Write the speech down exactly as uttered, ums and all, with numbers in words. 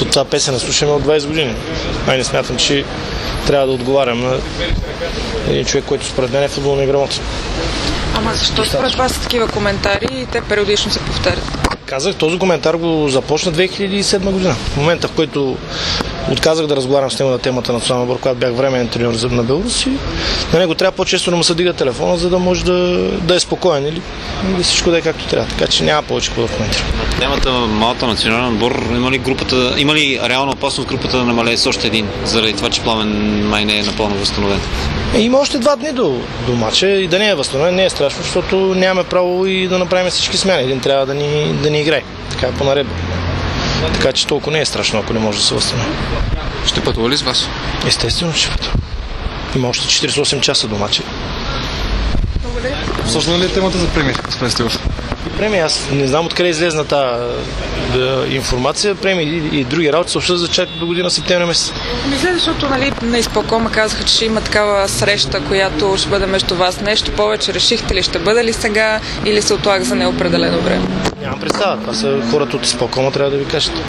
То това песен слушаме от двайсет години. Ай, не смятам, че трябва да отговарям на един човек, който според мен е футболно неграмотен. Ама защо според вас са такива коментари и те периодично се повтарят? Казах, този коментар го започна две хиляди и седма година. В момента, в който отказах да разговарям с него на темата на националния отбор, когато бях временен треньор на Беларус, и на него трябва по-често да му се дига телефона, за да може да, да е спокоен или да всичко да е както трябва. Така че няма повече какво да коментирам. На темата малата национален отбор, има ли групата, има ли реална опасност групата да намалее с още един, заради това, че Пламен май не е напълно възстановен? Е, има още два дни до, до матча и да не е възстановен, не е страшно, защото нямаме право и да направим всички смяни. Един трябва да ни, да ни играе. Така е по наредба. Така че толкова не е страшно, ако не може да се възстанови. Ще пътува ли с вас? Естествено, че пътува. Има още четирийсет и осем часа до матча. Сложна ли е темата за премия? Премия, аз не знам откъде излезна тази да, информация. Премия и, и други работи съобщат за чак до година септември месец. Мисля, защото нали, на изпълкома казаха, че ще има такава среща, която ще бъде между вас. Нещо повече решихте ли, ще бъде ли сега или се отлага за неопределено време? Нямам представа. Това са хората от изпълкома, трябва да ви кажат.